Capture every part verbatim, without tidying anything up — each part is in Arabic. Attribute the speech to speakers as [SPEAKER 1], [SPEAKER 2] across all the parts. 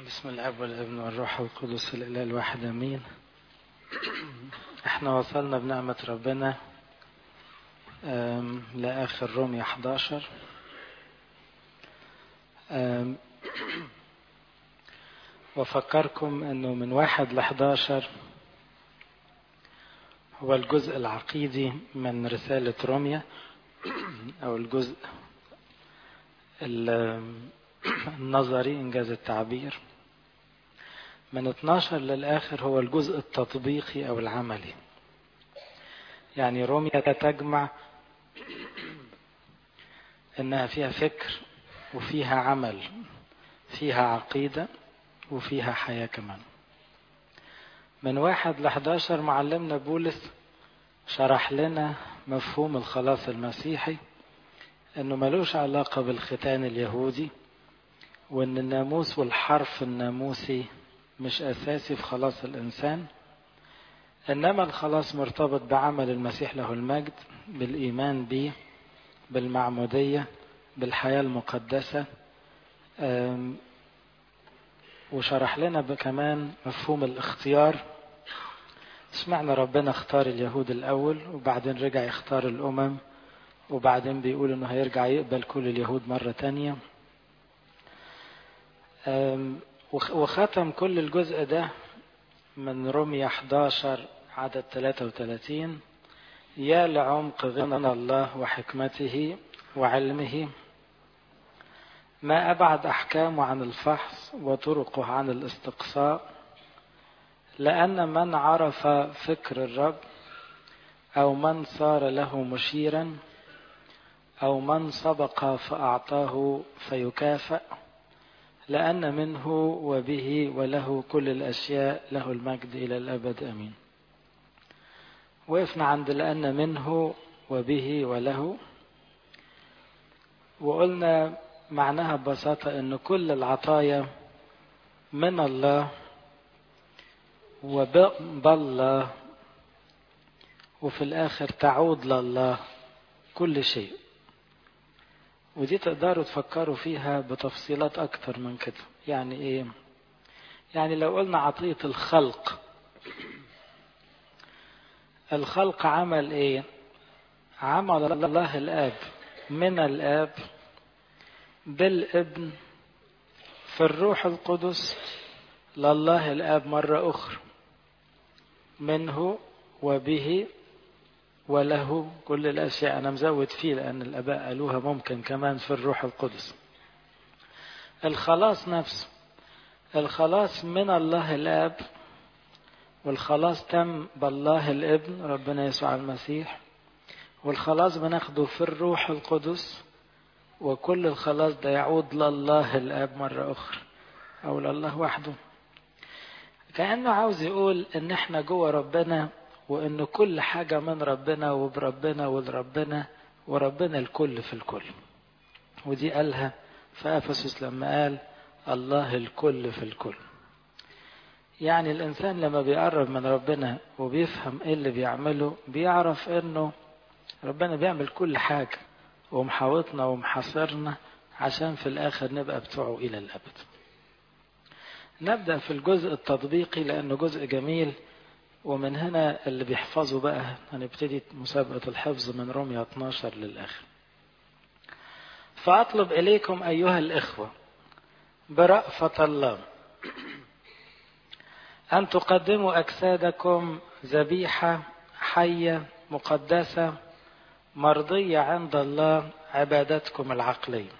[SPEAKER 1] بسم الاب والابن والروح القدس الاله الواحد امين. احنا وصلنا بنعمة ربنا لاخر رومية حداشر. وفكركم انه من واحد لحداشر هو الجزء العقيدي من رسالة رومية او الجزء النظري انجاز التعبير. من اتناشر للآخر هو الجزء التطبيقي أو العملي. يعني رومية تجمع إنها فيها فكر وفيها عمل، فيها عقيدة وفيها حياة كمان. من واحد لحداشر معلمنا بولس شرح لنا مفهوم الخلاص المسيحي، إنه ملوش علاقة بالختان اليهودي، وإن الناموس والحرف الناموسي مش أساسي في خلاص الإنسان، إنما الخلاص مرتبط بعمل المسيح له المجد، بالإيمان به، بالمعمودية، بالحياة المقدسة. وشرح لنا كمان مفهوم الاختيار. سمعنا ربنا اختار اليهود الأول وبعدين رجع يختار الأمم، وبعدين بيقول إنه هيرجع يقبل كل اليهود مرة تانية. وختم كل الجزء ده من رومية حداشر عدد ثلاثة وثلاثين: يا لعمق غنى الله وحكمته وعلمه، ما أبعد أحكامه عن الفحص وطرقه عن الاستقصاء، لأن من عرف فكر الرب أو من صار له مشيرا أو من سبق فأعطاه فيكافأ، لأن منه وبه وله كل الأشياء، له المجد إلى الأبد أمين. وقفنا عند لأن منه وبه وله، وقلنا معناها ببساطة أن كل العطايا من الله وبالله، وفي الآخر تعود لله كل شيء. ودي تقدروا تفكروا فيها بتفصيلات أكتر من كده. يعني إيه؟ يعني لو قلنا عطية الخلق، الخلق عمل إيه؟ عمل الله الآب من الآب بالابن في الروح القدس لله الآب مرة أخرى، منه وبه وله كل الأشياء. أنا مزود فيه لأن الآباء قالوها ممكن كمان في الروح القدس. الخلاص نفسه، الخلاص من الله الآب، والخلاص تم بالله الابن ربنا يسوع المسيح، والخلاص بناخده في الروح القدس، وكل الخلاص ده يعود لله الآب مرة أخرى أو لله وحده. كأنه عاوز يقول إن احنا جوه ربنا، وإن كل حاجة من ربنا وبربنا ولربنا، وربنا الكل في الكل. ودي قالها في أفسس لما قال الله الكل في الكل. يعني الإنسان لما بيقرب من ربنا وبيفهم إيه اللي بيعمله، بيعرف إنه ربنا بيعمل كل حاجة ومحاوطنا ومحاصرنا عشان في الآخر نبقى بتوعه إلى الأبد. نبدأ في الجزء التطبيقي لأنه جزء جميل، ومن هنا اللي بيحفظوا بقى هنبتدي مسابقة الحفظ من رومية اتناشر للآخر. فأطلب إليكم أيها الإخوة برأفة الله أن تقدموا أجسادكم ذبيحة حية مقدسة مرضية عند الله، عبادتكم العقلية.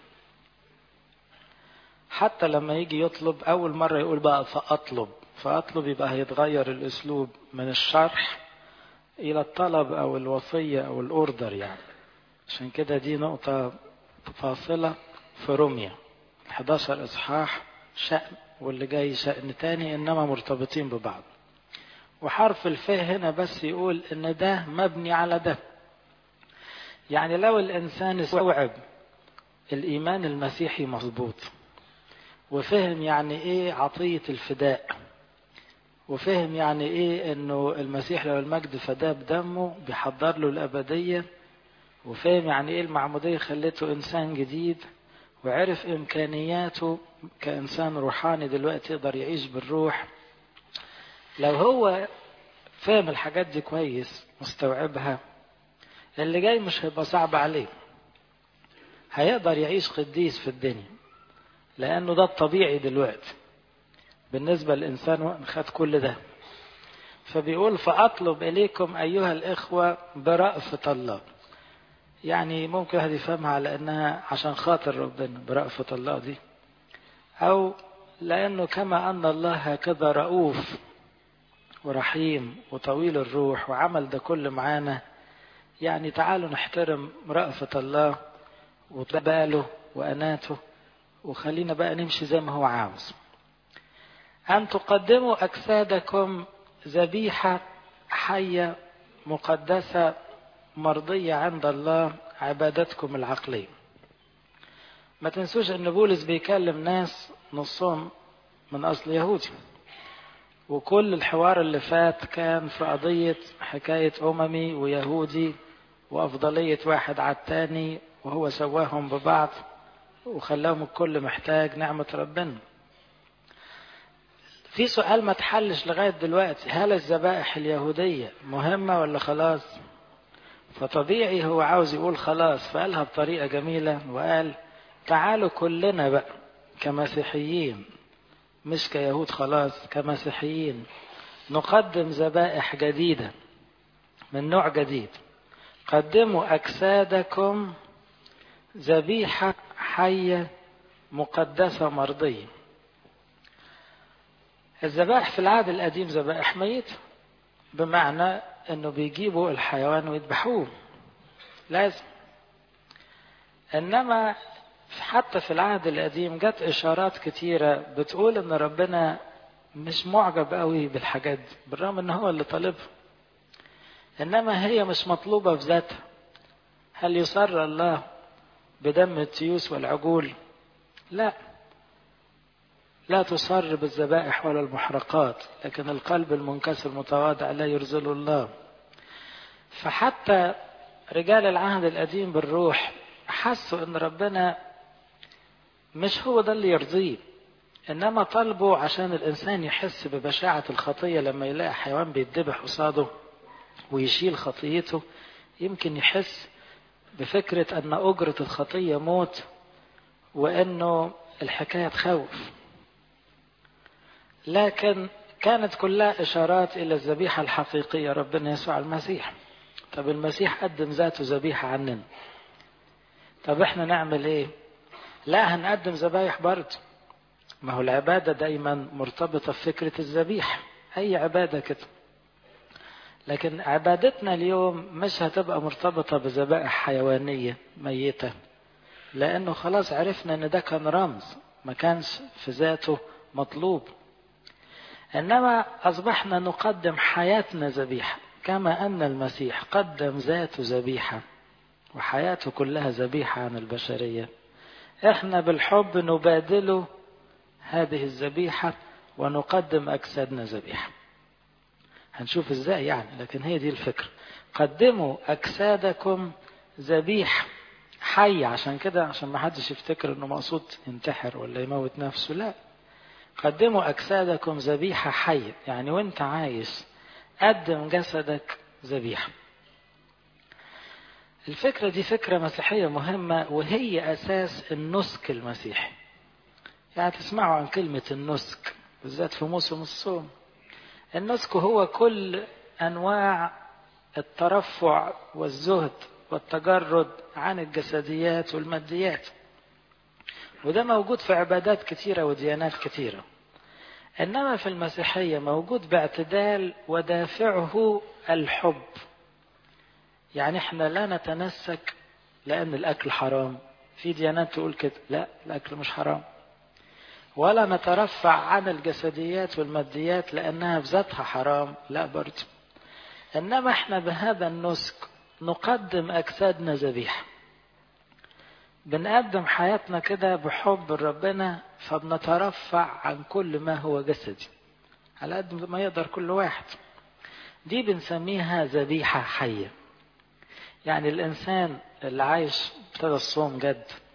[SPEAKER 1] حتى لما يجي يطلب أول مرة يقول بقى فأطلب، فأطلب يبقى هيتغير الأسلوب من الشرح إلى الطلب أو الوصية أو الأوردر. يعني عشان كده دي نقطة فاصلة في رومية حداشر إصحاح شأن، واللي جاي شأن تاني، إنما مرتبطين ببعض. وحرف الفاء هنا بس يقول إن ده مبني على ده. يعني لو الإنسان استوعب الإيمان المسيحي مظبوط، وفهم يعني إيه عطية الفداء، وفهم يعني إيه إنه المسيح له المجد فداه بدمه بيحضر له الأبدية، وفهم يعني إيه المعمودية خلته إنسان جديد، وعرف إمكانياته كإنسان روحاني دلوقتي يقدر يعيش بالروح، لو هو فاهم الحاجات دي كويس مستوعبها، اللي جاي مش هيبقى صعب عليه، هيقدر يعيش قديس في الدنيا، لأنه ده الطبيعي دلوقتي بالنسبة للإنسان خد كل ده. فبيقول فأطلب إليكم أيها الإخوة برأفة الله. يعني ممكن واحد يفهمها على أنها عشان خاطر ربنا برأفة الله دي، أو لأنه كما أن الله هكذا رؤوف ورحيم وطويل الروح وعمل ده كل معانا، يعني تعالوا نحترم رأفة الله وطباله وأناته، وخلينا بقى نمشي زي ما هو عاوز. أن تقدموا أجسادكم ذبيحة حية مقدسة مرضية عند الله، عبادتكم العقلية. ما تنسوش أن بولس بيكلم ناس نصهم من أصل يهودي، وكل الحوار اللي فات كان في قضية حكاية أممي ويهودي وأفضلية واحد على التاني، وهو سواهم ببعض وخلاهم الكل محتاج نعمة ربنا. في سؤال ما تحلش لغاية دلوقتي، هل الذبائح اليهودية مهمة ولا خلاص؟ فطبيعي هو عاوز يقول خلاص، فقالها بطريقة جميلة وقال تعالوا كلنا بقى كمسيحيين، مش كيهود خلاص، كمسيحيين نقدم ذبائح جديدة من نوع جديد. قدموا أجسادكم ذبيحة حية مقدسة مرضية. الذبائح في العهد القديم ذبائح ميت، بمعنى انه بيجيبوا الحيوان ويذبحوه لازم. انما حتى في العهد القديم جت اشارات كتيرة بتقول ان ربنا مش معجب قوي بالحاجات دي، بالرغم ان هو اللي طالبها، انما هي مش مطلوبة بذاتها. هل يسر الله بدم التيوس والعجول؟ لا، لا تسر بالذبائح ولا المحرقات، لكن القلب المنكسر متواضع لا يرزل الله. فحتى رجال العهد القديم بالروح حسوا ان ربنا مش هو ده اللي يرضيه، انما طلبوا عشان الانسان يحس ببشاعة الخطية لما يلاقي حيوان بيتذبح قصاده ويشيل خطيته، يمكن يحس بفكرة ان اجرة الخطية موت، وانه الحكاية تخوف. لكن كانت كلها إشارات إلى الذبيحة الحقيقية ربنا يسوع المسيح. طب المسيح قدم ذاته ذبيحة عننا، طب احنا نعمل ايه؟ لا، هنقدم ذبايح برضه. ما هو العبادة دايما مرتبطة بفكرة الذبيحة، أي عبادة كده. لكن عبادتنا اليوم مش هتبقى مرتبطة بذبائح حيوانية ميتة، لأنه خلاص عرفنا أن ده كان رمز، ما كانش في ذاته مطلوب. إنما أصبحنا نقدم حياتنا ذبيحة، كما أن المسيح قدم ذاته ذبيحة وحياته كلها ذبيحة عن البشرية. إحنا بالحب نبادله هذه الذبيحة ونقدم أجسادنا ذبيحة. هنشوف إزاي يعني، لكن هي دي الفكرة. قدموا أجسادكم ذبيحة حية، عشان كده عشان ما حدش يفتكر إنه مقصود ينتحر ولا يموت نفسه، لا. قدموا أجسادكم ذبيحة حية، يعني وانت عايش قدم جسدك ذبيحة. الفكرة دي فكرة مسيحية مهمة، وهي أساس النسك المسيحي. يعني تسمعوا عن كلمة النسك بالذات في موسم الصوم. النسك هو كل أنواع الترفع والزهد والتجرد عن الجسديات والماديات، وده موجود في عبادات كتيرة وديانات كتيرة. إنما في المسيحية موجود باعتدال، ودافعه الحب. يعني احنا لا نتنسك لأن الأكل حرام، في ديانات تقول كده، لا، الأكل مش حرام. ولا نترفع عن الجسديات والماديات لأنها بذاتها حرام، لا برضه. إنما احنا بهذا النسك نقدم أجسادنا ذبيحة، بنقدم حياتنا كده بحب ربنا، فبنترفع عن كل ما هو جسدي على قد ما يقدر كل واحد. دي بنسميها ذبيحة حية. يعني الإنسان اللي عايش ابتدى الصوم جد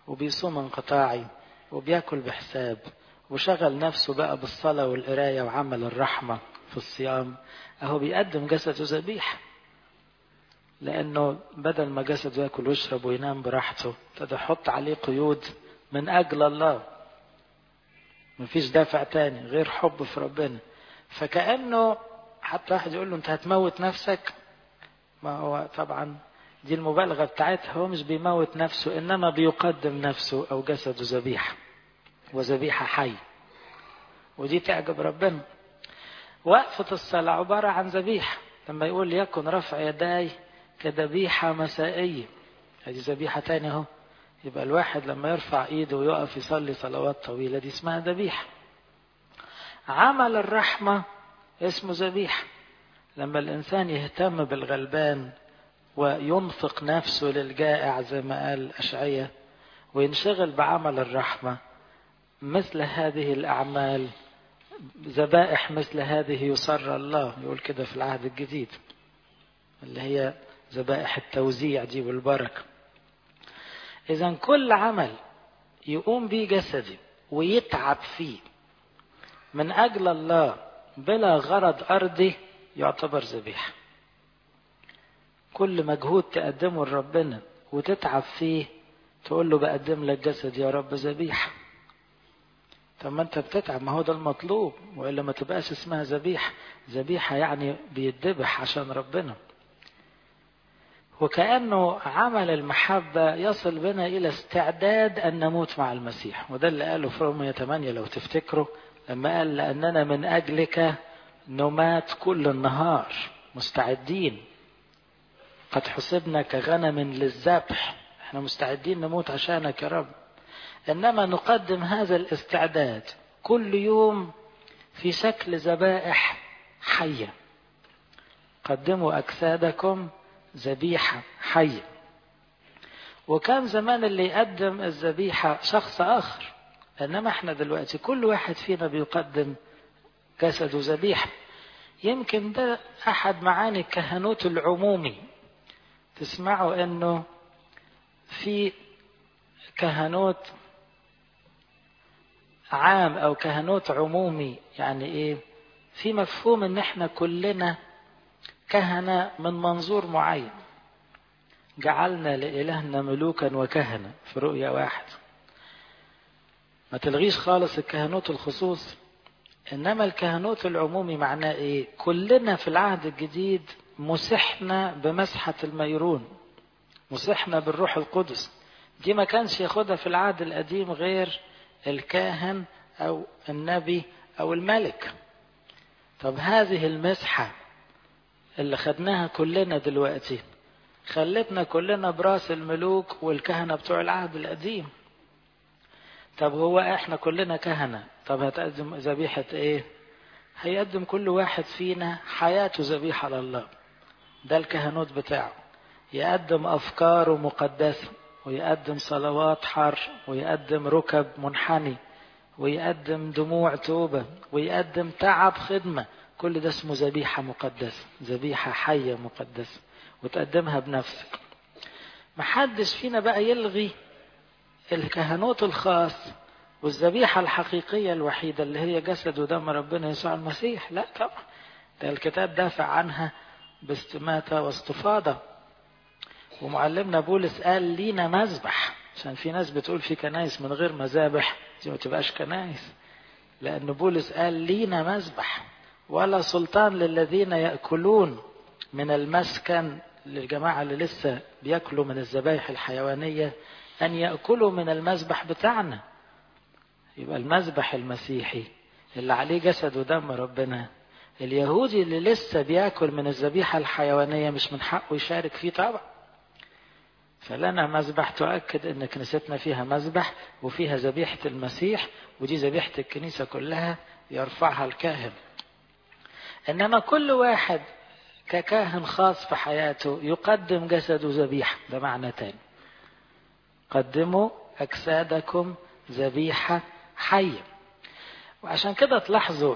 [SPEAKER 1] وبيصوم انقطاعي وبياكل بحساب وشغل نفسه بقى بالصلاة والقراية وعمل الرحمة في الصيام، اهو بيقدم جسده ذبيحة. لانه بدل ما جسده ياكل ويشرب وينام براحته ابتدى يحط عليه قيود من اجل الله، مفيش دافع تاني غير حب في ربنا. فكأنه حتى واحد يقول له انت هتموت نفسك، ما هو طبعا دي المبالغة بتاعتها، هو مش بيموت نفسه انما بيقدم نفسه او جسده ذبيحة، وذبيحة حي، ودي تعجب ربنا. وقفة الصلاة عبارة عن ذبيحة، لما يقول يكن رفع يداي كذبيحة مسائية، هذه ذبيحة تانية اهو. يبقى الواحد لما يرفع ايده ويقف يصلي صلوات طويلة دي اسمها ذبيحة. عمل الرحمة اسمه ذبيحة، لما الانسان يهتم بالغلبان وينفق نفسه للجائع زي ما قال أشعية وينشغل بعمل الرحمة، مثل هذه الأعمال ذبائح مثل هذه يسر الله، يقول كده في العهد الجديد، اللي هي ذبائح التوزيع دي والبركة. إذن كل عمل يقوم به جسدي ويتعب فيه من أجل الله بلا غرض أرضي يعتبر ذبيحة. كل مجهود تقدمه لربنا وتتعب فيه تقول له بقدم لك جسد يا رب ذبيحة. طب ما انت بتتعب، ما هو ده المطلوب، وإلا ما تبقاش اسمها ذبيحة. ذبيحة يعني بيتذبح عشان ربنا. وكأنه عمل المحبة يصل بنا إلى استعداد أن نموت مع المسيح، وده اللي قاله في رومية ثمانية لو تفتكروا، لما قال لأننا من أجلك نمات كل النهار مستعدين، قد حسبنا كغنم للذبح، احنا مستعدين نموت عشانك يا رب. إنما نقدم هذا الاستعداد كل يوم في شكل ذبائح حية. قدموا أجسادكم ذبيحة حية. وكان زمان اللي يقدم الذبيحة شخص آخر، إنما احنا دلوقتي كل واحد فينا بيقدم جسده ذبيحة. يمكن ده أحد معاني الكهنوت العمومي. تسمعوا أنه في كهنوت عام أو كهنوت عمومي، يعني إيه؟ في مفهوم أن احنا كلنا كهنة من منظور معين، جعلنا لإلهنا ملوكا وكهنة في رؤية واحد. ما تلغيش خالص الكهنوت الخصوصي، إنما الكهنوت العمومي معناه إيه؟ كلنا في العهد الجديد مسحنا بمسحة الميرون، مسحنا بالروح القدس. دي ما كانش ياخدها في العهد القديم غير الكاهن أو النبي أو الملك. طب هذه المسحة اللي خدناها كلنا دلوقتي خلتنا كلنا براس الملوك والكهنة بتوع العهد القديم. طب هو احنا كلنا كهنة، طب هتقدم ذبيحة ايه؟ هيقدم كل واحد فينا حياته ذبيحة لله. ده الكهنوت بتاعه، يقدم أفكاره مقدسة، ويقدم صلوات حر، ويقدم ركب منحني، ويقدم دموع توبة، ويقدم تعب خدمة. كل ده اسمه ذبيحة مقدسة، ذبيحة حية مقدسة، وتقدمها بنفسك. محدش فينا بقى يلغي الكهنوت الخاص والذبيحة الحقيقية الوحيدة اللي هي جسد ودم ربنا يسوع المسيح. لا طبعا، ده الكتاب دافع عنها باستماتة واستفاضة. ومعلمنا بولس قال لينا مذبح، عشان في ناس بتقول في كنايس من غير مذابح، دي ما تبقاش كنايس. لأن بولس قال لينا مذبح ولا سلطان للذين يأكلون من المسكن، للجماعة اللي لسه بيأكلوا من الذبائح الحيوانية، أن يأكلوا من المذبح بتاعنا. يبقى المذبح المسيحي اللي عليه جسد ودم ربنا، اليهودي اللي لسه بيأكل من الذبيحة الحيوانية مش من حقه يشارك فيه طبعا. فلنا مذبح تؤكد ان كنيستنا فيها مذبح وفيها ذبيحة المسيح، ودي ذبيحة الكنيسة كلها يرفعها الكاهن. انما كل واحد ككاهن خاص في حياته يقدم جسده ذبيحة، ده معنى تاني. قدموا أجسادكم ذبيحة حية. وعشان كده تلاحظوا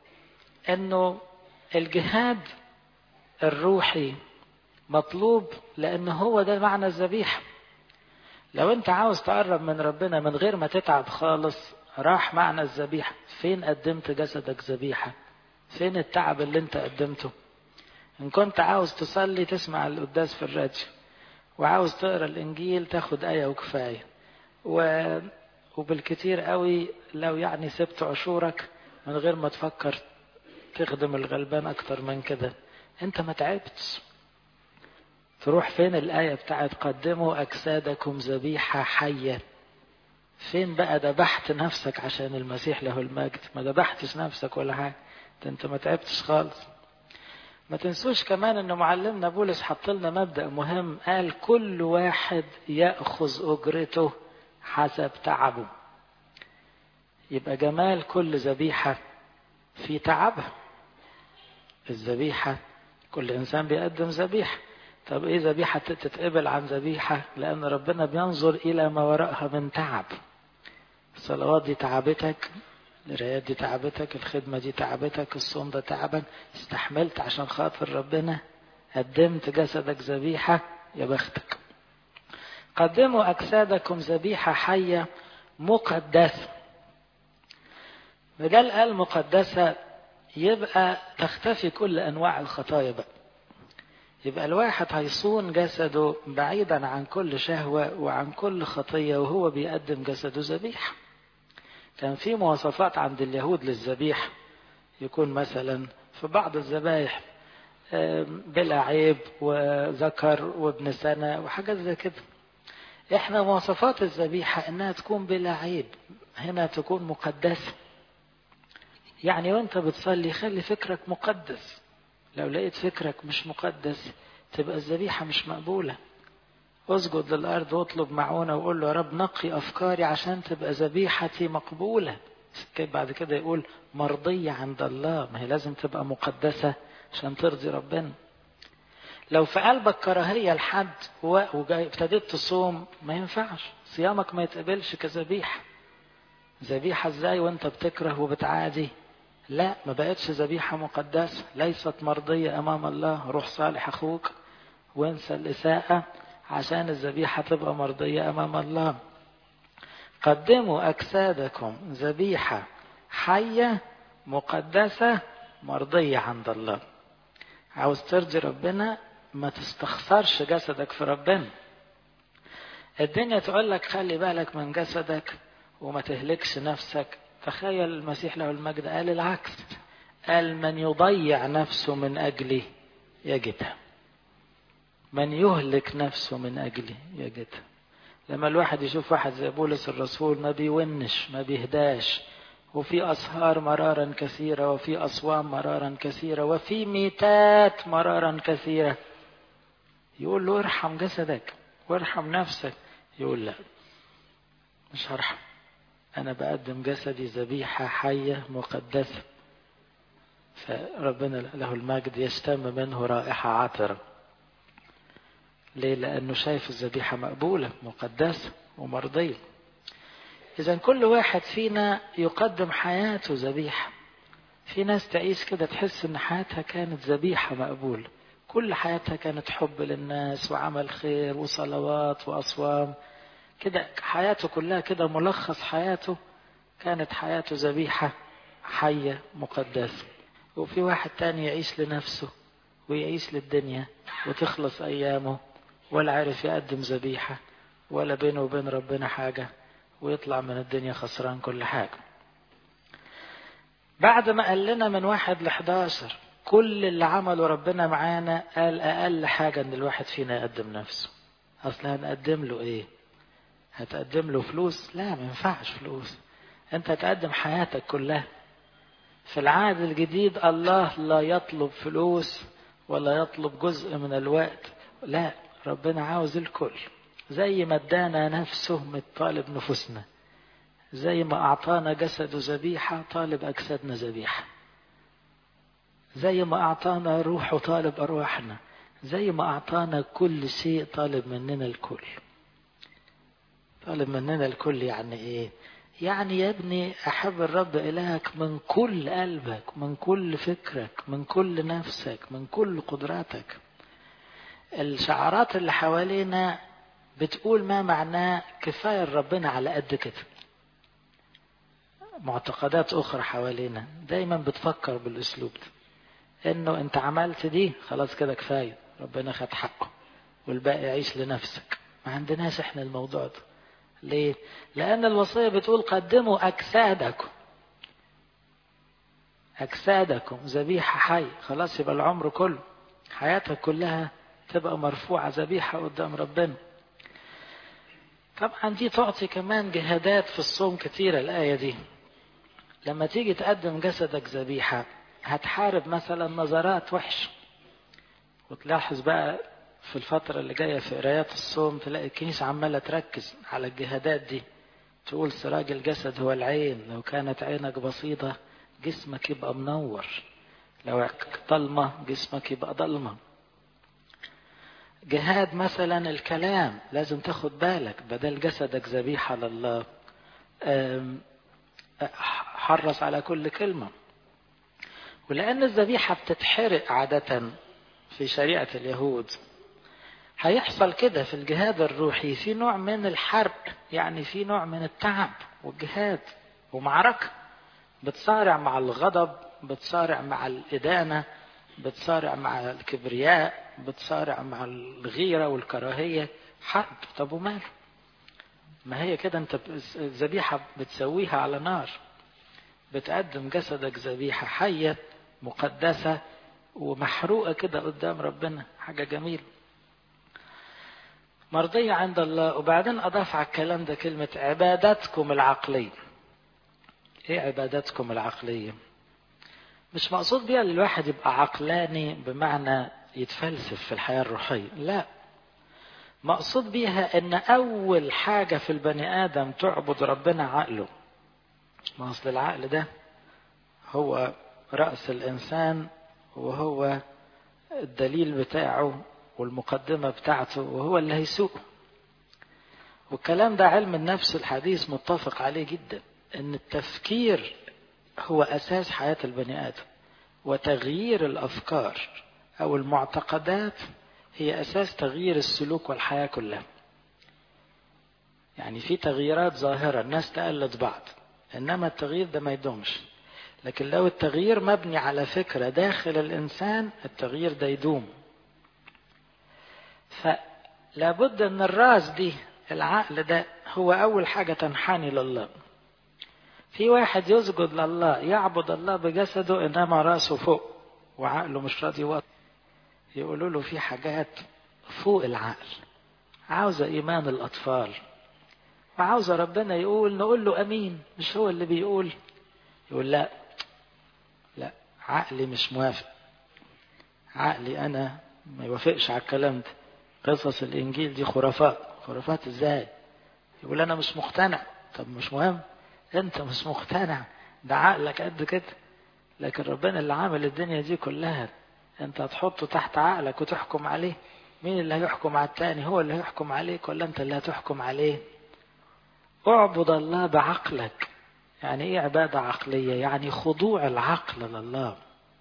[SPEAKER 1] انه الجهاد الروحي مطلوب، لأن هو ده معنى الذبيحة. لو انت عاوز تقرب من ربنا من غير ما تتعب خالص، راح معنى الذبيحة. فين قدمت جسدك ذبيحة؟ فين التعب اللي انت قدمته؟ ان كنت عاوز تصلي تسمع القداس في الراديو، وعاوز تقرأ الانجيل تاخد آية وكفاية، و... وبالكتير قوي لو يعني سبت عشورك من غير ما تفكر تخدم الغلبان اكتر من كده، انت ما تعبتش. تروح فين الآية بتاعت قدموا أجسادكم ذبيحة حية؟ فين بقى ذبحت نفسك عشان المسيح له المجد؟ ما ذبحتش نفسك ولا حاجة، انت ما تعبتش خالص. ما تنسوش كمان ان معلمنا بولس حط لنا مبدأ مهم، قال كل واحد يأخذ أجرته حسب تعبه. يبقى جمال كل ذبيحة في تعبها. الذبيحة كل إنسان بيقدم ذبيحة. طب إيه ذبيحة تتقبل عن ذبيحة؟ لأن ربنا بينظر إلى ما وراءها من تعب. الصلوات دي تعبتك، القرايات دي تعبتك، الخدمة دي تعبتك، الصوم ده تعبك، استحملت عشان خاطر ربنا، قدمت جسدك ذبيحة، يا بختك. قدموا أجسادكم ذبيحة حية مقدسة. بدل قال مقدسة يبقى تختفي كل أنواع الخطايا بقى. يبقى الواحد هيصون جسده بعيدا عن كل شهوة وعن كل خطية وهو بيقدم جسده ذبيحة. كان في مواصفات عند اليهود للذبيح، يكون مثلا في بعض الذبائح بلا عيب وذكر وابن سنة وحاجات زي كده. احنا مواصفات الذبيحة انها تكون بلا عيب، هنا تكون مقدسة. يعني وانت بتصلي خلي فكرك مقدس. لو لقيت فكرك مش مقدس تبقى الذبيحة مش مقبولة. اسجد للأرض واطلب معونة وقول له يا رب نقي أفكاري عشان تبقى ذبيحتي مقبولة. بعد كده يقول مرضية عند الله، ما هي لازم تبقى مقدسة عشان ترضي ربنا. لو في قلبك كراهية لحد وابتديت تصوم ما ينفعش، صيامك ما يتقبلش كذبيحة. ذبيحة ازاي وانت بتكره وبتعادي؟ لا، ما بقتش ذبيحة مقدسة، ليست مرضية أمام الله. روح صالح أخوك وانسى الإساءة عشان الذبيحة تبقى مرضية أمام الله. قدموا أجسادكم ذبيحة حية مقدسة مرضية عند الله. عاوز ترضي ربنا ما تستخسرش جسدك في ربنا. الدنيا تقول لك خلي بالك من جسدك وما تهلكش نفسك. تخيل المسيح له المجد قال العكس، قال من يضيع نفسه من أجلي يجدها، من يهلك نفسه من أجلي يجدها. لما الواحد يشوف واحد زي بولس الرسول ما بيونش ما بيهداش، وفي أسهار مرارا كثيرة، وفي أصوام مرارا كثيرة، وفي ميتات مرارا كثيرة، يقول له ارحم جسدك وارحم نفسك. يقول لا، مش هرحم، أنا بقدم جسدي ذبيحة حية مقدسة. فربنا له المجد يشتم منه رائحة عطرة. ليه؟ لأنه شايف الذبيحة مقبولة مقدسة ومرضية. إذا كل واحد فينا يقدم حياته ذبيحة. في ناس تعيش كده تحس إن حياتها كانت ذبيحة مقبولة، كل حياتها كانت حب للناس وعمل خير وصلوات وأصوام كده، حياته كلها كده ملخص حياته كانت حياته ذبيحة حية مقدسة. وفي واحد تاني يعيش لنفسه ويعيش للدنيا وتخلص أيامه ولا عارف يقدم ذبيحة ولا بينه وبين ربنا حاجة، ويطلع من الدنيا خسران كل حاجة. بعد ما قال لنا من واحد لحداشر كل اللي عمله ربنا معانا، قال أقل حاجة ان الواحد فينا يقدم نفسه. أصلا هنقدم له ايه؟ هتقدم له فلوس؟ لا، ما ينفعش فلوس. انت هتقدم حياتك كلها. في العهد الجديد الله لا يطلب فلوس ولا يطلب جزء من الوقت، لا، ربنا عاوز الكل. زي ما ادانا نفسه مطالب نفوسنا، زي ما اعطانا جسده ذبيحة طالب اجسادنا ذبيحة، زي ما اعطانا روحه طالب ارواحنا، زي ما اعطانا كل شيء طالب مننا الكل. طالب مننا الكل يعني ايه؟ يعني يا ابني احب الرب الهك من كل قلبك، من كل فكرك، من كل نفسك، من كل قدراتك. الشعارات اللي حوالينا بتقول ما معناه كفاية ربنا على قد كده. معتقدات أخرى حوالينا دايما بتفكر بالأسلوب ده، إنه أنت عملت دي خلاص كده كفاية، ربنا خد حقه والباقي عيش لنفسك. ما عندناش إحنا الموضوع ده. ليه؟ لأن الوصية بتقول قدموا أجسادكم أجسادكم ذبيحة حي. خلاص يبقى العمر كله، حياتك كلها تبقى مرفوعة ذبيحة قدام ربنا. طبعا دي تعطي كمان جهادات في الصوم كتيرة. الآية دي لما تيجي تقدم جسدك ذبيحة هتحارب مثلا نظرات وحش. وتلاحظ بقى في الفترة اللي جاية في قرايات الصوم تلاقي الكنيسة عمالة تركز على الجهادات دي. تقول سراج الجسد هو العين، لو كانت عينك بسيطة جسمك يبقى منور، لو ضلمة جسمك يبقى ضلمة. جهاد مثلا الكلام، لازم تاخد بالك بدل جسدك ذبيحة لله حرص على كل كلمة. ولأن الذبيحة بتتحرق عادة في شريعة اليهود، هيحصل كده في الجهاد الروحي في نوع من الحرق، يعني في نوع من التعب والجهاد ومعركة. بتصارع مع الغضب، بتصارع مع الإدانة، بتصارع مع الكبرياء، بتصارع مع الغيرة والكراهية. حرب. طب وماله؟ ما هي كده، انت الذبيحة بتسويها على نار. بتقدم جسدك ذبيحة حية مقدسة ومحروقة كده قدام ربنا، حاجة جميلة مرضية عند الله. وبعدين أضاف على الكلام ده كلمة عبادتكم العقلية. ايه عبادتكم العقلية؟ مش مقصود بيها الواحد يبقى عقلاني بمعنى يتفلسف في الحياة الروحية، لا. مقصود بيها ان اول حاجة في البني ادم تعبد ربنا عقله. ما اصل العقل ده هو رأس الانسان، وهو الدليل بتاعه والمقدمة بتاعته، وهو اللي هيسوقه. والكلام ده علم النفس الحديث متفق عليه جدا، ان التفكير هو اساس حياة البني ادم، وتغيير الافكار او المعتقدات هي اساس تغيير السلوك والحياة كلها. يعني في تغييرات ظاهرة الناس تقلد بعض، انما التغيير ده ما يدومش. لكن لو التغيير مبني على فكرة داخل الانسان التغيير ده يدوم. فلابد ان الراس دي العقل ده هو اول حاجة تنحني لله. في واحد يسجد لله يعبد الله بجسده انما راسه فوق وعقله مش راضي يوطي. يقولوا له في حاجات فوق العقل، عاوزة ايمان الاطفال، وعاوزة ربنا يقول نقول له امين، مش هو اللي بيقول. يقول لا لا عقلي مش موافق، عقلي انا ما يوافقش على الكلام ده. قصص الانجيل دي خرافات. خرافات ازاي؟ يقول انا مش مقتنع. طب مش مهم، انت مش مقتنع، ده عقلك قد كده. لكن ربنا اللي عامل الدنيا دي كلها انت هتحطه تحت عقلك وتحكم عليه. مين اللي هيحكم على التاني؟ هو اللي هيحكم عليك ولا انت اللي هتحكم عليه؟ اعبد الله بعقلك. يعني ايه عبادة عقلية؟ يعني خضوع العقل لله.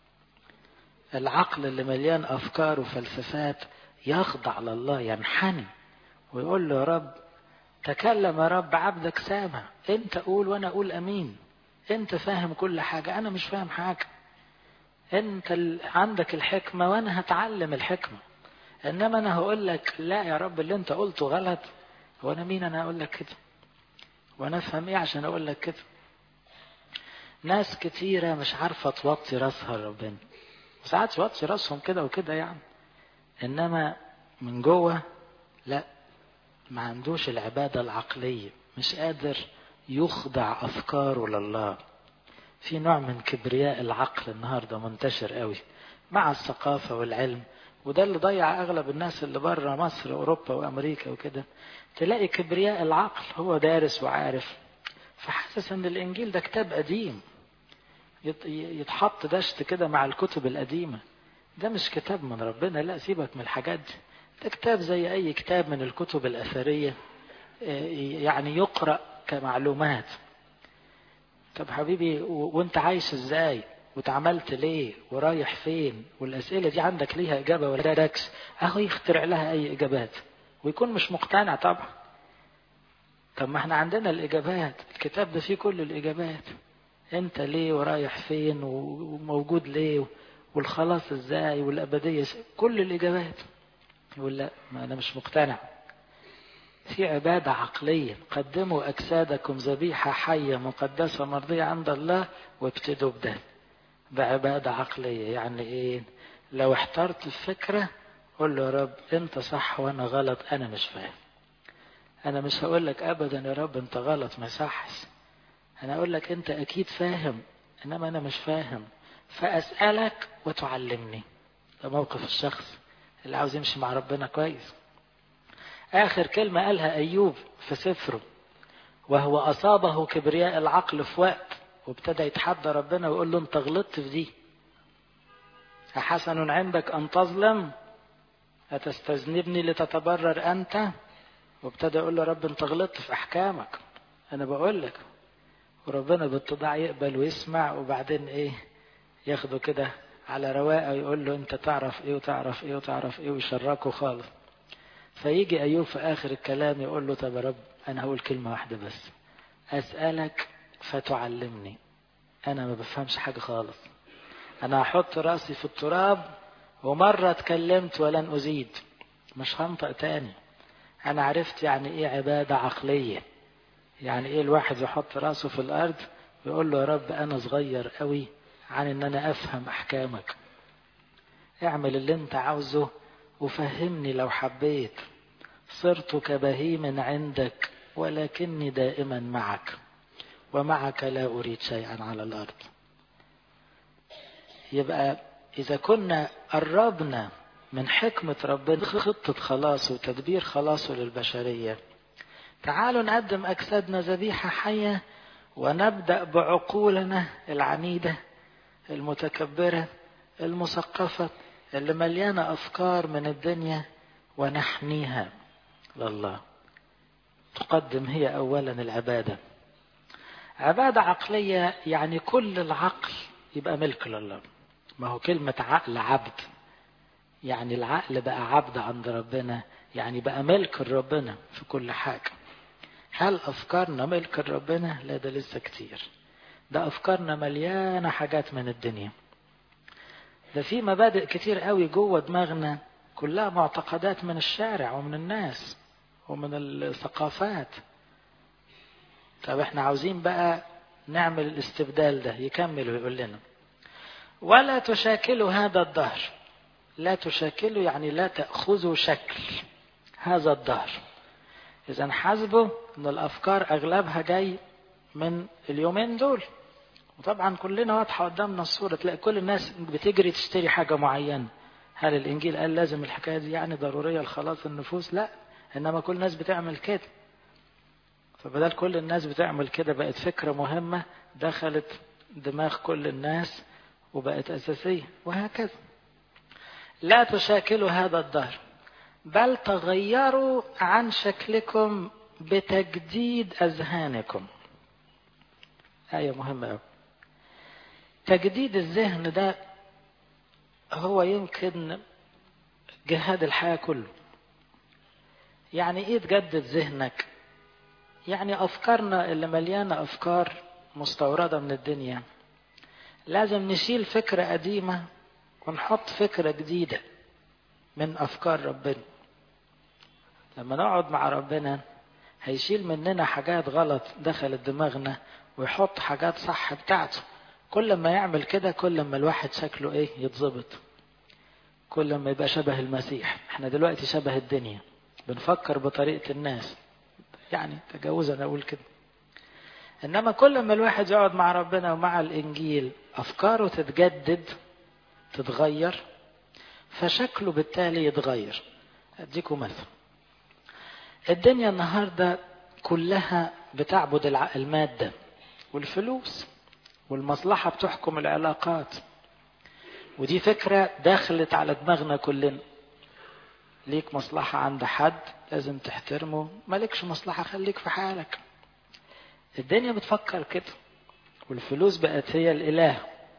[SPEAKER 1] العقل اللي مليان افكار وفلسفات يخضع لله، ينحني ويقول له يا رب تكلم، يا رب عبدك سامع، انت قول وانا اقول امين. انت فاهم كل حاجة، انا مش فاهم حاجة. انت عندك الحكمة وانا هتعلم الحكمة، انما انا هقول لك لا يا رب اللي انت قلته غلط. وانا مين انا اقول لك كده؟ وانا افهم ايه عشان اقول لك كده؟ ناس كتيرة مش عارفة توطي راسها لربنا، ساعات توطي راسهم كده وكده يعني، انما من جوه لا، ما عندوش العبادة العقلية، مش قادر يخضع افكاره لله. في نوع من كبرياء العقل النهاردة منتشر قوي مع الثقافة والعلم، وده اللي ضيع اغلب الناس اللي بره مصر واوروبا وامريكا وكده. تلاقي كبرياء العقل، هو دارس وعارف فحاسس ان الانجيل ده كتاب قديم يتحط دشت كده مع الكتب القديمة. ده مش كتاب من ربنا، لا سيبك من الحاجات دي. ده كتاب زي اي كتاب من الكتب الاثرية، يعني يقرأ كمعلومات. طب حبيبي وانت عايش ازاي وتعملت ليه ورايح فين؟ والاسئلة دي عندك ليها اجابة ولا داكس؟ اهو يخترع لها اي اجابات ويكون مش مقتنع طبعا. طب ما احنا عندنا الإجابات، الكتاب ده فيه كل الإجابات. انت ليه ورايح فين وموجود ليه والخلاص ازاي والأبدية، كل الإجابات. يقول لا، ما أنا مش مقتنع. في عبادة عقلية، قدموا أجسادكم ذبيحة حية مقدسة مرضية عند الله وابتدوا بده، بعبادة عقلية. يعني إيه؟ لو احترت الفكرة قل له يا رب أنت صح وأنا غلط، أنا مش فاهم. أنا مش هقول لك أبدا يا رب أنت غلط ما يصحش، أنا أقول لك أنت أكيد فاهم إنما أنا مش فاهم، فأسألك وتعلمني. ده موقف الشخص اللي عاوز يمشي مع ربنا كويس. آخر كلمة قالها أيوب في سفره، وهو أصابه كبرياء العقل في وقت وابتدى يتحدى ربنا ويقول له أنت غلطت في دي، أحسن عندك أن تظلم أتستذنبني لتتبرر أنت؟ وابتدى يقول له رب أنت غلطت في أحكامك، أنا بقول لك. وربنا بالتضاع يقبل ويسمع، وبعدين إيه ياخده كده على رواقه ويقول له أنت تعرف إيه وتعرف إيه وتعرف إيه، ويشركه خالص. فيجي أيوب في آخر الكلام يقول له طب يا رب أنا هقول كلمة واحدة بس، أسألك فتعلمني. أنا ما بفهمش حاجة خالص، أنا هحط رأسي في التراب ومرة اتكلمت ولن أزيد، مش هنطق تاني. أنا عرفت يعني إيه عبادة عقلية، يعني إيه الواحد يحط رأسه في الأرض ويقول له يا رب أنا صغير قوي عن إن أنا أفهم أحكامك، اعمل اللي أنت عاوزه وفهمني لو حبيت. صرت كبهيم عندك ولكني دائما معك، ومعك لا أريد شيئا على الأرض. يبقى إذا كنا قربنا من حكمة ربنا، خطة خلاصه وتدبير خلاصه للبشرية، تعالوا نقدم أجسادنا ذبيحة حية ونبدأ بعقولنا العنيدة المتكبرة المثقفة اللي مليانة أفكار من الدنيا ونحنيها لله. تقدم هي أولا العبادة، عبادة عقلية، يعني كل العقل يبقى ملك لله. ما هو كلمة عقل عبد، يعني العقل بقى عبد عند ربنا، يعني بقى ملك ربنا في كل حاجة. هل أفكارنا ملك ربنا؟ لا، ده لسه كتير. ده أفكارنا مليانة حاجات من الدنيا، ده في مبادئ كتير قوي جوه دماغنا كلها معتقدات من الشارع ومن الناس ومن الثقافات. طب احنا عاوزين بقى نعمل الاستبدال ده. يكمل ويقول لنا ولا تشاكلوا هذا الدهر. لا تشاكلوا يعني لا تأخذوا شكل هذا الدهر. إذن حسبوا أن الأفكار أغلبها جاي من اليومين دول، وطبعا كلنا واضحة قدامنا الصورة، تلاقي كل الناس بتجري تشتري حاجة معينة. هل الإنجيل قال لازم الحكاية دي يعني ضرورية لخلاص النفوس؟ لا، إنما كل الناس بتعمل كده. فبدل كل الناس بتعمل كده بقت فكرة مهمة دخلت دماغ كل الناس وبقت أساسية، وهكذا. لا تشاكلوا هذا الدهر بل تغيروا عن شكلكم بتجديد أذهانكم. آية مهمة أوي. تجديد الذهن ده هو يمكن جهاد الحياة كله. يعني إيه تجدد ذهنك؟ يعني أفكارنا اللي مليانة أفكار مستوردة من الدنيا، لازم نشيل فكرة قديمة ونحط فكرة جديدة من أفكار ربنا. لما نقعد مع ربنا هيشيل مننا حاجات غلط دخلت دماغنا ويحط حاجات صح بتاعته. كل ما يعمل كده كل ما الواحد شكله ايه يتظبط، كل ما يبقى شبه المسيح. احنا دلوقتي شبه الدنيا، بنفكر بطريقة الناس، يعني تجاوزا اقول كده. انما كل ما الواحد يقعد مع ربنا ومع الانجيل افكاره تتجدد تتغير، فشكله بالتالي يتغير. اديكم مثل. الدنيا النهاردة كلها بتعبد المادة والفلوس والمصلحة بتحكم العلاقات، ودي فكرة داخلت على دماغنا كلنا. ليك مصلحة عند حد لازم تحترمه، مالكش مصلحة خليك في حالك. الدنيا بتفكر كده، والفلوس بقت هي الإله.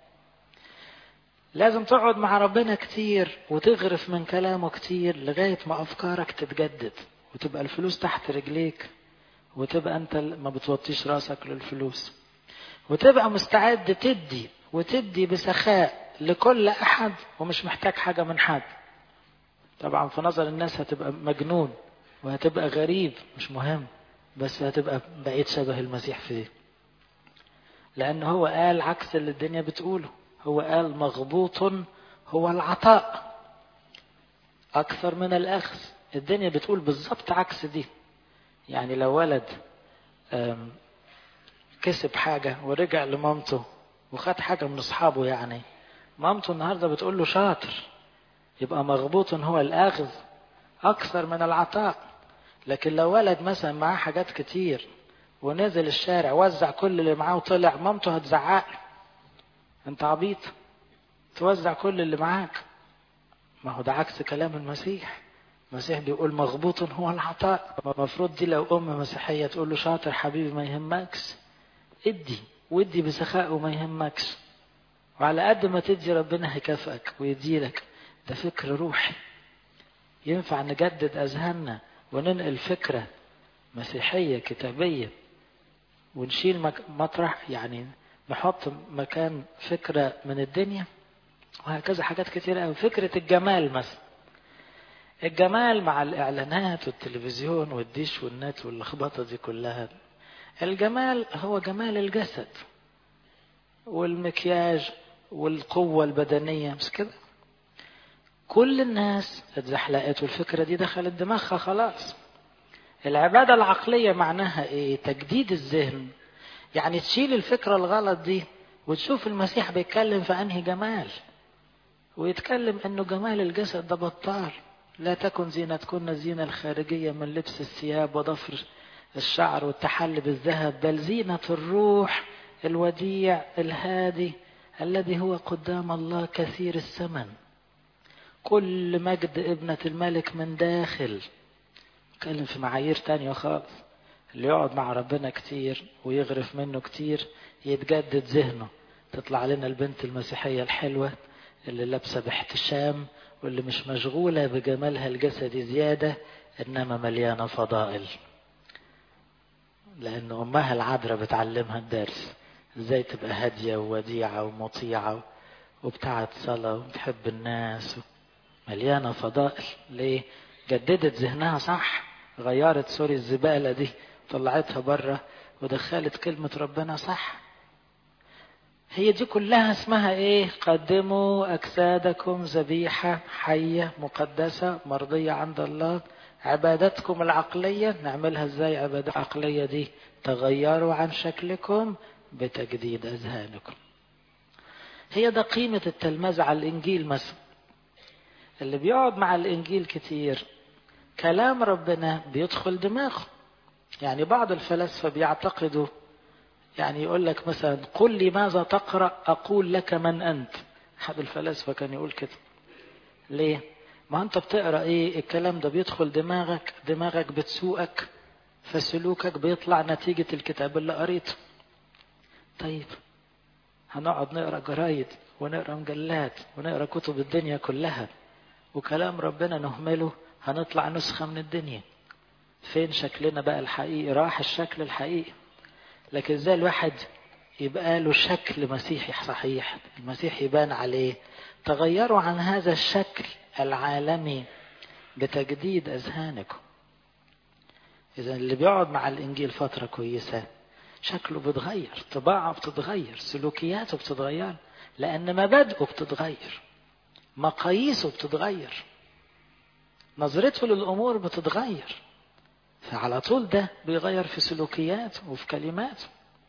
[SPEAKER 1] لازم تقعد مع ربنا كتير وتغرف من كلامه كتير لغاية ما أفكارك تتجدد. وتبقى الفلوس تحت رجليك، وتبقى انت ما بتوطيش راسك للفلوس، وتبقى مستعد تدي وتدي بسخاء لكل احد ومش محتاج حاجة من حد. طبعا في نظر الناس هتبقى مجنون وهتبقى غريب، مش مهم، بس هتبقى بقيت شبه المسيح فيه، لأن هو قال عكس اللي الدنيا بتقوله. هو قال مغبوط هو العطاء أكثر من الأخذ. الدنيا بتقول بالضبط عكس دي. يعني لو ولد كسب حاجة ورجع لمامته وخد حاجة من أصحابه، يعني مامته النهاردة بتقول له شاطر، يبقى مغبوط هو الأخذ أكثر من العطاء. لكن لو ولد مثلا معاه حاجات كتير ونزل الشارع وزع كل اللي معاه وطلع، مامته هتزعق، انت عبيط توزع كل اللي معاك. ما هو ده عكس كلام المسيح. المسيح بيقول مغبوط هو العطاء. المفروض دي لو أم مسيحية تقول له شاطر حبيبي ما يهمكش، ادي وادي بسخاء وما يهمكش، وعلى قد ما تدي ربنا هيكافئك ويديلك. ده فكر روحي. ينفع نجدد أذهاننا وننقل فكرة مسيحية كتابية ونشيل مطرح، يعني نحط مكان فكرة من الدنيا، وهكذا حاجات كتير قوي. فكرة الجمال مثلا، الجمال مع الإعلانات والتلفزيون والديش والنت واللخبطة دي كلها، الجمال هو جمال الجسد والمكياج والقوة البدنية، مش كده؟ كل الناس اتزحلقت والفكرة دي دخلت دماغها خلاص. العبادة العقلية معناها ايه؟ تجديد الذهن. يعني تشيل الفكرة الغلط دي وتشوف المسيح بيتكلم في انهي جمال، ويتكلم انه جمال الجسد ده بطال. لا تكن زينتكن الزينة الخارجية من لبس الثياب وضفر الشعر والتحلي بالذهب، بل زينة الروح الوديع الهادي الذي هو قدام الله كثير الثمن. كل مجد ابنة الملك من داخل. اتكلم في معايير تانية خالص. اللي يقعد مع ربنا كتير ويغرف منه كتير يتجدد ذهنه. تطلع لنا البنت المسيحية الحلوة اللي لابسة باحتشام واللي مش مشغولة بجمالها الجسدي زيادة، إنما مليانة فضائل، لأن أمها العذراء بتعلمها الدرس إزاي تبقى هادية ووديعة ومطيعة وبتاعت صلاة وتحب الناس، مليانة فضائل. ليه؟ جددت ذهنها صح، غيرت سوري الزبالة دي طلعتها بره ودخلت كلمة ربنا صح. هي دي كلها اسمها ايه؟ قدموا اجسادكم ذبيحة حية مقدسة مرضية عند الله. عبادتكم العقلية نعملها ازاي؟ عبادة عقلية دي تغيروا عن شكلكم بتجديد اذهانكم. هي ده قيمة التلمذة على الانجيل. مثلا اللي بيقعد مع الانجيل كتير كلام ربنا بيدخل دماغه. يعني بعض الفلاسفة بيعتقدوا، يعني يقول لك مثلا قل لي ماذا تقرأ أقول لك من أنت. أحد الفلاسفة كان يقول كده. ليه؟ ما أنت بتقرأ إيه؟ الكلام ده بيدخل دماغك، دماغك بتسوقك، فسلوكك بيطلع نتيجة الكتاب اللي قريته. طيب هنقعد نقرأ جرايد ونقرأ مجلات ونقرأ كتب الدنيا كلها وكلام ربنا نهمله، هنطلع نسخة من الدنيا. فين شكلنا بقى الحقيقي؟ راح الشكل الحقيقي. لكن ازاي الواحد يبقى له شكل مسيحي صحيح، المسيح يبان عليه؟ تغيروا عن هذا الشكل العالمي بتجديد أذهانكم. إذا اللي بيقعد مع الإنجيل فترة كويسة شكله بتغير، طباعه بتتغير، سلوكياته بتتغير، لأن مبادئه بتتغير، مقاييسه بتتغير، نظرته للأمور بتتغير. فعلى طول ده بيغير في سلوكياته وفي كلماته.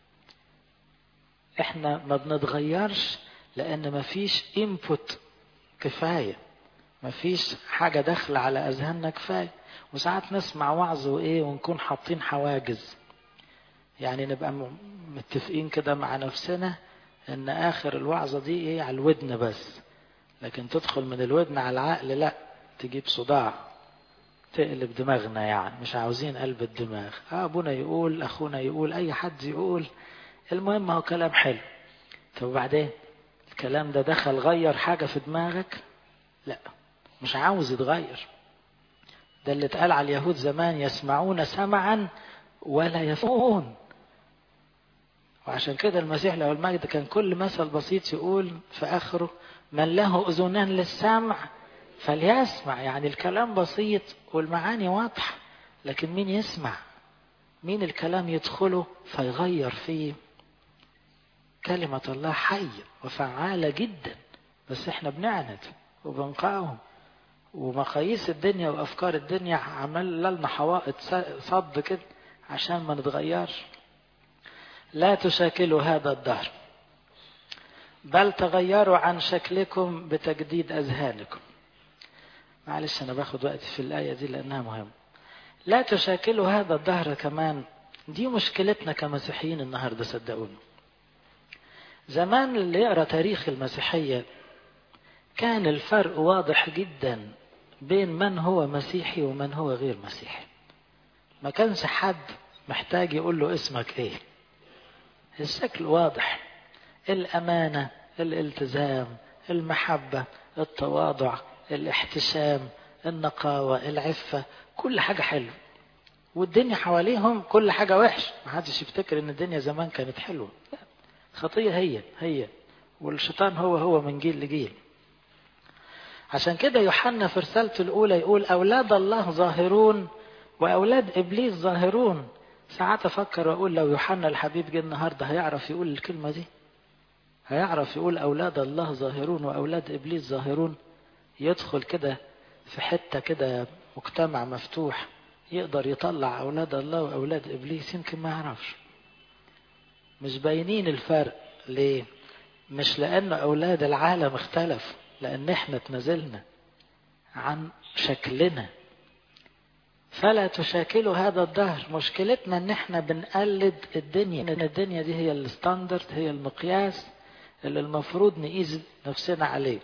[SPEAKER 1] احنا ما بنتغيرش لأن ما فيش input كفاية، ما فيش حاجة داخلة على أذهاننا كفاية. وساعات نسمع وعظ وإيه ونكون حاطين حواجز، يعني نبقى متفقين كده مع نفسنا ان آخر الوعظة دي إيه؟ على الودن بس، لكن تدخل من الودن على العقل لا، تجيب صداع، تقلب دماغنا. يعني مش عاوزين قلب الدماغ. أبونا يقول، أخونا يقول، أي حد يقول، المهم هو كلام حلو. طب وبعدين الكلام ده دخل غير حاجة في دماغك؟ لا، مش عاوز يتغير. ده اللي اتقال على اليهود زمان، يسمعون سمعا ولا يفهمون. وعشان كده المسيح له المجد كان كل مثل بسيط يقول في آخره من له أذنان للسمع فليسمع. يعني الكلام بسيط والمعاني واضحة، لكن مين يسمع؟ مين الكلام يدخله فيغير فيه؟ كلمة الله حية وفعالة جدا، بس احنا بنعند وبنقاوم، ومقاييس الدنيا وأفكار الدنيا عمل لنا حوائط صد كده عشان ما نتغيرش. لا تشاكلوا هذا الدهر بل تغيروا عن شكلكم بتجديد أذهانكم. معلش أنا باخد وقتي في الآية دي لأنها مهمة. لا تشاكلوا هذا الدهر كمان، دي مشكلتنا كمسيحيين النهاردة صدقوني. زمان اللي يقرأ تاريخ المسيحية كان الفرق واضح جدا بين من هو مسيحي ومن هو غير مسيحي. ما كانش حد محتاج يقول له اسمك ايه، الشكل واضح، الأمانة، الالتزام، المحبة، التواضع، الاحتشام، النقاوة، العفة، كل حاجة حلوة. والدنيا حواليهم كل حاجة وحش. ما حدش يفتكر ان الدنيا زمان كانت حلوة، خطية هي هي، والشيطان هو هو من جيل لجيل. عشان كده يوحنا في رسالته الأولى يقول أولاد الله ظاهرون وأولاد إبليس ظاهرون. ساعات أفكر وأقول لو يوحنا الحبيب جه النهاردة هيعرف يقول الكلمة دي؟ هيعرف يقول أولاد الله ظاهرون وأولاد إبليس ظاهرون؟ يدخل كده في حتة كده مجتمع مفتوح يقدر يطلع أولاد الله وأولاد إبليس؟ يمكن ما يعرفش. مش باينين الفرق. ليه؟ مش لأن أولاد العالم اختلف، لأن احنا تنزلنا عن شكلنا. فلا تشاكلوا هذا الدهر. مشكلتنا ان احنا بنقلد الدنيا، ان الدنيا دي هي الستاندرد، هي المقياس اللي المفروض نقيس نفسنا عليه.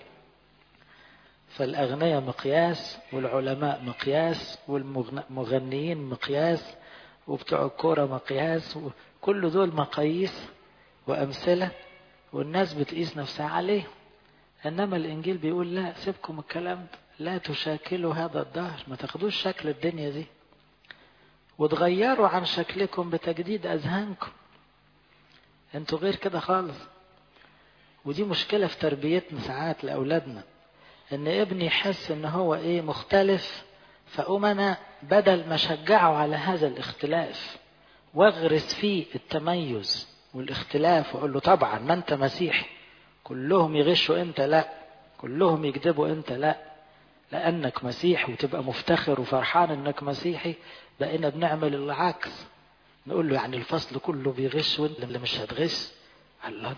[SPEAKER 1] فالأغنياء مقياس، والعلماء مقياس، والمغنيين مقياس، وبتوع الكورة مقياس، وكل دول مقاييس وأمثلة والناس بتقيس نفسها عليه. إنما الإنجيل بيقول لا، سيبكم الكلام ده، لا تشاكلوا هذا الدهر. ما تاخدوش شكل الدنيا دي، وتغيروا عن شكلكم بتجديد أذهانكم. انتوا غير كده خالص. ودي مشكلة في تربيتنا ساعات لأولادنا، ان ابني يحس ان هو ايه مختلف، فأقوم انا بدل ما شجعه على هذا الاختلاف واغرس فيه التميز والاختلاف واقول له طبعا ما انت مسيحي، كلهم يغشوا انت لا، كلهم يكذبوا انت لا، لانك مسيحي وتبقى مفتخر وفرحان انك مسيحي، بقينا بنعمل العكس. نقول له يعني الفصل كله بيغش وانت اللي مش هتغش. الله،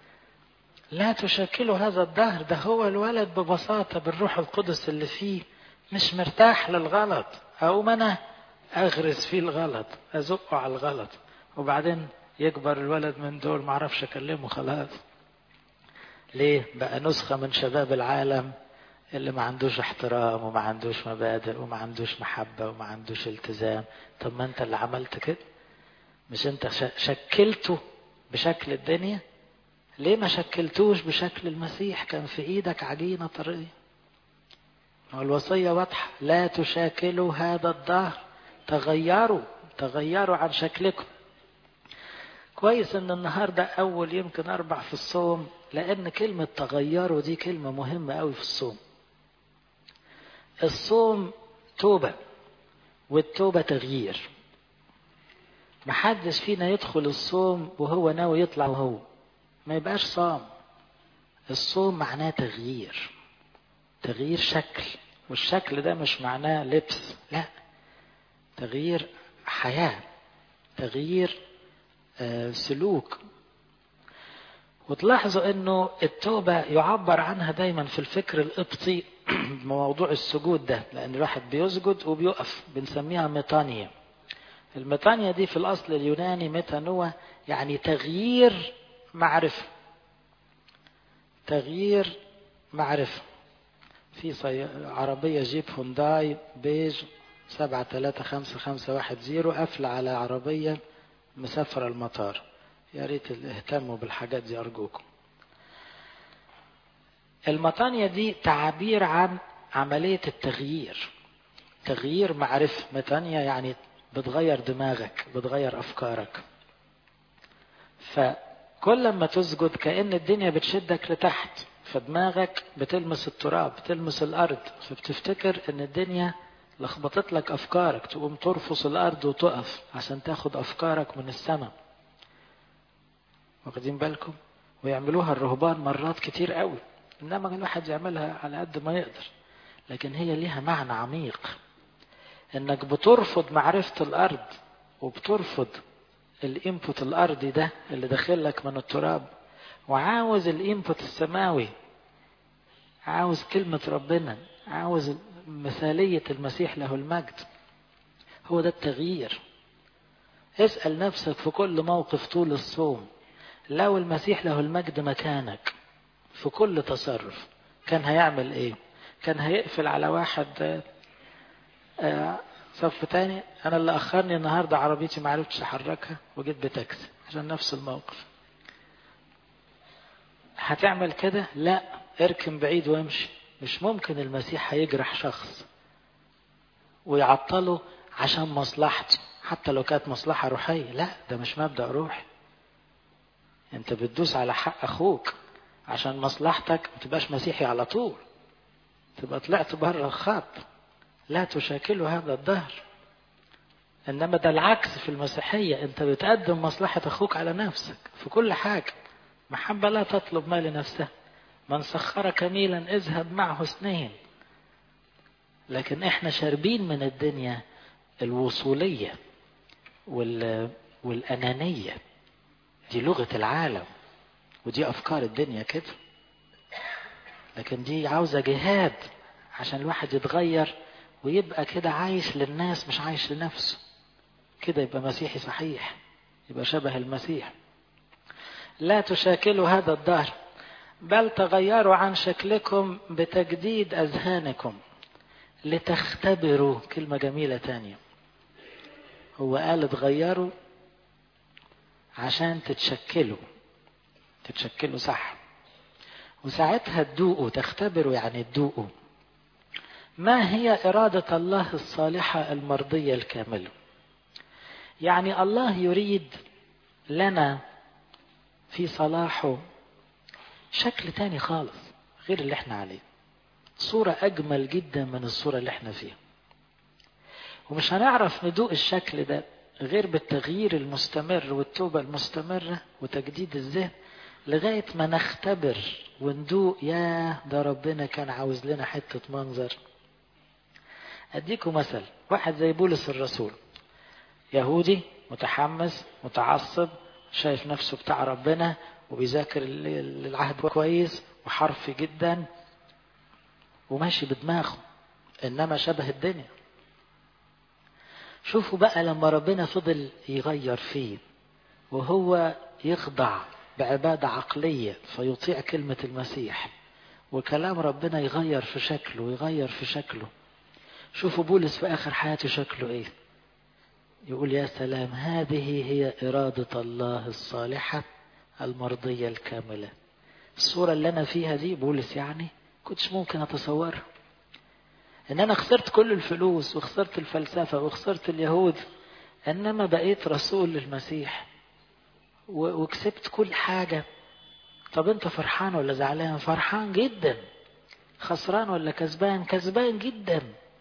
[SPEAKER 1] لا تشكلوا هذا الدهر. ده هو الولد ببساطة بالروح القدس اللي فيه مش مرتاح للغلط، أقوم أنا أغرس فيه الغلط، أزقه على الغلط، وبعدين يكبر الولد من دول معرفش أكلمه خلاص. ليه؟ بقى نسخة من شباب العالم اللي ما عندوش احترام وما عندوش مبادئ وما عندوش محبة وما عندوش التزام. طب ما انت اللي عملت كده، مش انت شكلته بشكل الدنيا؟ ليه ما شكلتوش بشكل المسيح؟ كان في ايدك عجينة طرية. والوصية واضحة، لا تشاكلوا هذا الدهر، تغيروا تغيروا عن شكلكم. كويس ان النهاردة اول يمكن اربع في الصوم، لان كلمة تغيروا دي كلمة مهمة قوي في الصوم. الصوم توبة، والتوبة تغيير. محدش فينا يدخل الصوم وهو ناوي يطلع وهو ما يبقاش صام. الصوم معناه تغيير، تغيير شكل، والشكل ده مش معناه لبس، لا، تغيير حياة، تغيير آه سلوك. وتلاحظوا انه التوبة يعبر عنها دايما في الفكر القبطي بموضوع السجود ده، لان الواحد بيسجد وبيقف، بنسميها ميطانية. الميطانية دي في الاصل اليوناني ميتانوة، يعني تغيير معرفة، تغيير معرفة. في عربية جيب هونداي بيج سبعة ثلاثة خمسة خمسة واحد زيرو قافلة على عربية مسافرة المطار. يا ريت اهتموا بالحاجات دي أرجوكم. المطانية دي تعبير عن عملية التغيير. تغيير معرفة متانية، يعني بتغير دماغك، بتغير أفكارك. فكل ما تسجد كأن الدنيا بتشدك لتحت، فدماغك بتلمس التراب، بتلمس الأرض، فبتفتكر ان الدنيا لخبطت لك أفكارك، تقوم ترفص الأرض وتقف عشان تاخد أفكارك من السماء. واخدين بالكم؟ ويعملوها الرهبان مرات كتير قوي، إنما الواحد يعملها على قد ما يقدر، لكن هي ليها معنى عميق، انك بترفض معرفة الأرض وبترفض الانبوت الأرضي ده اللي داخل لك من التراب، وعاوز الانبوت السماوي، عاوز كلمة ربنا، عاوز مثالية المسيح له المجد. هو ده التغيير. اسأل نفسك في كل موقف طول الصوم، لو المسيح له المجد مكانك في كل تصرف كان هيعمل ايه؟ كان هيقفل على واحد آه صف تاني، انا اللي اخرني النهاردة عربيتي ما عرفتش احركها وجيت بتاكسي عشان نفس الموقف. هتعمل كده؟ لا، اركن بعيد وامشي. مش ممكن المسيح هيجرح شخص ويعطله عشان مصلحته، حتى لو كانت مصلحة روحية. لا، ده مش مبدأ روحي. انت بتدوس على حق اخوك عشان مصلحتك، ما تبقاش مسيحي على طول، تبقى طلعت بره الخط. لا تشاكلوا هذا الدهر. انما ده العكس في المسيحية، انت بتقدم مصلحة اخوك على نفسك في كل حاجة. محبة لا تطلب ما لنفسها، من سخرك ميلا اذهب معه اثنين. لكن احنا شاربين من الدنيا الوصولية وال... والأنانية، دي لغة العالم ودي أفكار الدنيا كده. لكن دي عاوزة جهاد عشان الواحد يتغير ويبقى كده عايش للناس مش عايش لنفسه، كده يبقى مسيحي صحيح، يبقى شبه المسيح. لا تشاكلوا هذا الدهر بل تغيروا عن شكلكم بتجديد أذهانكم لتختبروا. كلمة جميلة تانية، هو قال تغيروا عشان تتشكلوا، تتشكلوا صح، وساعتها تدوقوا. تختبروا يعني تدوقوا ما هي إرادة الله الصالحة المرضية الكاملة. يعني الله يريد لنا في صلاحه شكل تاني خالص غير اللي احنا عليه، صورة أجمل جدا من الصورة اللي احنا فيها. ومش هنعرف ندوق الشكل ده غير بالتغيير المستمر والتوبة المستمرة وتجديد الذهن، لغاية ما نختبر وندوق، يا ده ربنا كان عاوز لنا حتة منظر. أديكم مثل، واحد زي بولس الرسول، يهودي متحمس متعصب، شايف نفسه بتاع ربنا وبيذاكر العهد كويس وحرفي جدا وماشي بدماغه، إنما شبه الدنيا. شوفوا بقى لما ربنا فضل يغير فيه وهو يخضع بعبادة عقلية فيطيع كلمة المسيح، وكلام ربنا يغير في شكله ويغير في شكله. شوفوا بولس في آخر حياته شكله إيه، يقول يا سلام، هذه هي إرادة الله الصالحة المرضية الكاملة. الصورة اللي أنا فيها دي بولس يعني كنتش ممكن أتصورها، إن أنا خسرت كل الفلوس وخسرت الفلسفة وخسرت اليهود، إنما بقيت رسول للمسيح وكسبت كل حاجة. طب أنت فرحان ولا زعلان؟ فرحان جدا. خسران ولا كسبان؟ كسبان جدا.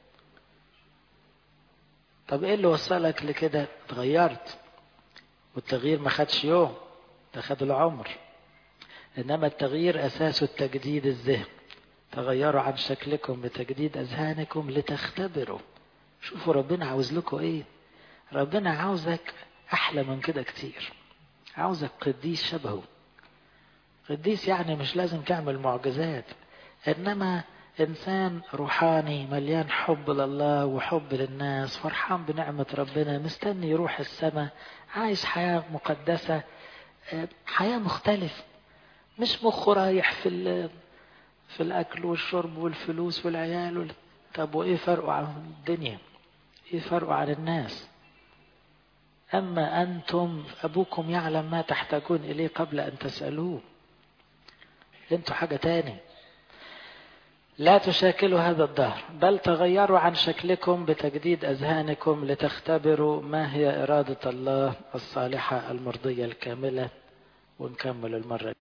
[SPEAKER 1] طب إيه اللي وصلك لكده؟ اتغيرت، والتغيير ما خدش يوم، ده خد العمر. إنما التغيير أساسه التجديد الذهن. تغيروا عن شكلكم بتجديد أذهانكم لتختبروا. شوفوا ربنا عاوز لكم إيه. ربنا عاوزك أحلى من كده كتير، عاوزك قديس شبهه. قديس يعني مش لازم تعمل معجزات، إنما إنسان روحاني مليان حب لله وحب للناس، فرحان بنعمة ربنا، مستني يروح السماء، عايش حياة مقدسة، حياة مختلفة. مش مخه رايح في في الأكل والشرب والفلوس والعيال وال... طب وإيه فرقه عن الدنيا؟ إيه فرقه عن الناس؟ أما أنتم أبوكم يعلم ما تحتاجون إليه قبل أن تسألوه. أنتوا حاجة تاني. لا تشاكلوا هذا الدهر بل تغيروا عن شكلكم بتجديد أذهانكم لتختبروا ما هي إرادة الله الصالحة المرضية الكاملة. ونكمل المرة